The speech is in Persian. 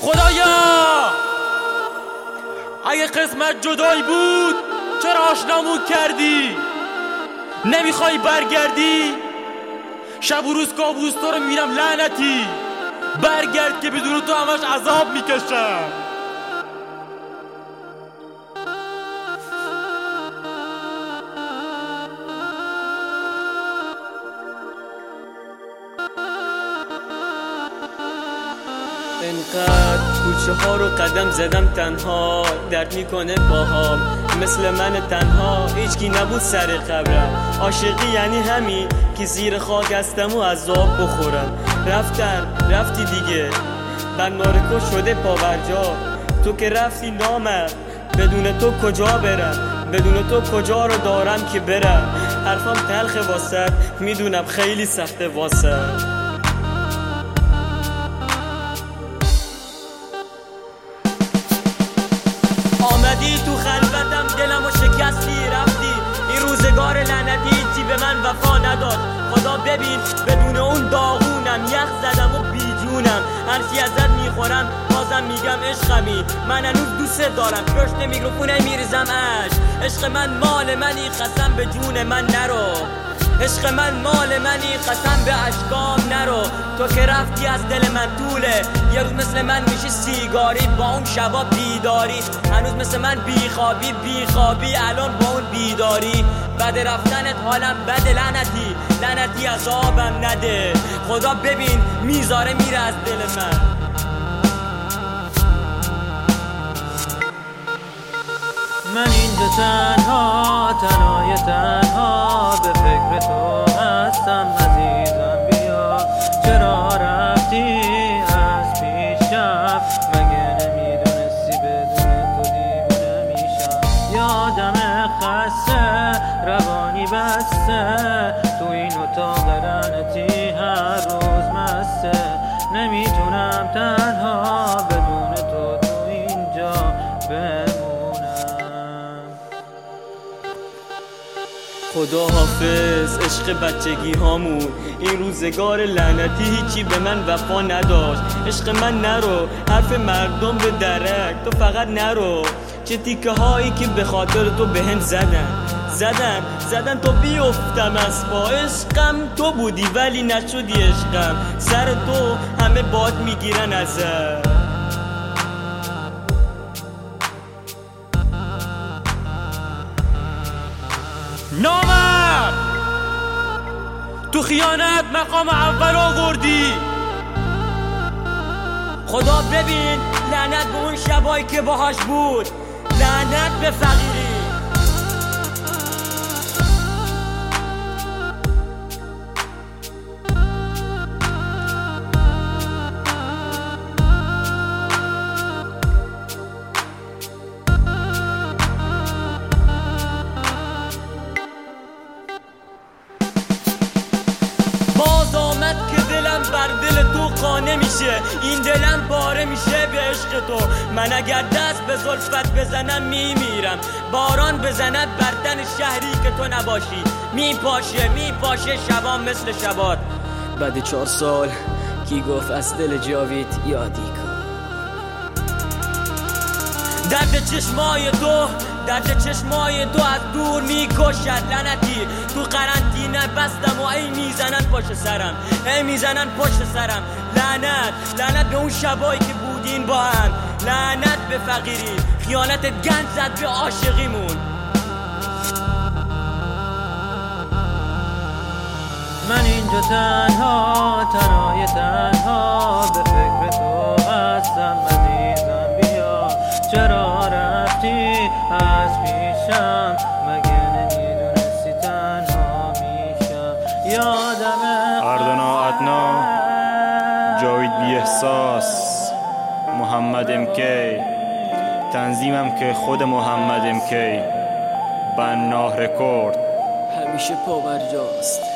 خدایا اگه قسمت جدایی بود چرا آشنامون کردی؟ نمیخوای برگردی؟ شب و روز کابوس تو رو میرم لعنتی. برگرد که بدون تو همش عذاب میکشم. انقدر کوچه ها رو قدم زدم تنها، درد میکنه باهام مثل من تنها. هیچکی نبود سر قبرم. عاشقی یعنی همین که زیر خاک هستم و عذاب بخورم. رفتی دیگه، بنارکو شده پاورجا. تو که رفتی نامرد، بدون تو کجا برم؟ بدون تو کجا رو دارم که برم؟ حرفم تلخه واسط، میدونم خیلی سخته واسط. آمدی تو خلوتم، دلمو شکستی رفتی. این روزگار لعنتی چی به من وفا نداد. خدا ببین بدون اون داغونم، یخ زدم و بیجونم. هرچی ازت میخورم بازم میگم عشقمی. من هنوز دوست دارم، پشت میکروفونه میریزم عشق من مال منی، قسم به جون من نرو. عشق من مال منی، قسم به اشکام نرو. تو که رفتی از دل من طوله، یه روز مثل من میشی سیگاری با اون شبا بیداری. هنوز مثل من بیخوابی الان با اون بیداری. بعد رفتنت حالم بده لعنتی عذابم نده. خدا ببین میذاره میره از دل من. من اینجا تنهای تنها به فکر تو هستم. عزیزم بیا، چرا رفتی از پیشم؟ مگه نمیدونستی بدون تو دیوونه میشم؟ یادم خسته، روانی بسته، تو این اتاق لعنتی هر روز مسته. نمیتونم تنها بدون تو اینجا بمونم. خدا حافظ عشق بچگی هامون. این روزگار لعنتی هیچی به من وفا نداشت. عشق من نرو، حرف مردم به درک، تو فقط نرو. چه تیکه هایی که به خاطر تو بهم زدن تو بیفتم از پا. عشقم تو بودی ولی نشدی عشقم. سر تو همه باد میگیرن ازت. نامرد، تو خیانت مقام اول آوردی. خدا ببین لعنت به اون شبایی که باهاش بود، لعنت به فقیری. که دلم بر دل تو قانه میشه، این دلم پاره میشه به عشق تو. من اگر دست به زلفت بزنم میمیرم. باران بزند بر تن شهری که تو نباشی، میپاشه شبام مثل شبات. بعد 4 سال کی گفت از دل جاوید یادی کن. درد چشمای تو از دور میکشد لعنتی. تو قرنطینه بستم و ای میزنن پشت سرم. لعنت به اون شبایی که بودین با هم. لعنت به فقیری، خیانت گند زد به عاشقیمون. من اینجا تنهای تنها به فکر تو هستم. عزیزم بیا، چرا رفتی از پیشم؟ مگه نمیدونستی تنها میشم؟ یادم اردنا عدنا، جاوید بی احساس، محمد امکی. تنظیمم که خود محمد امکی، بنا رکورد. همیشه پاورجاست.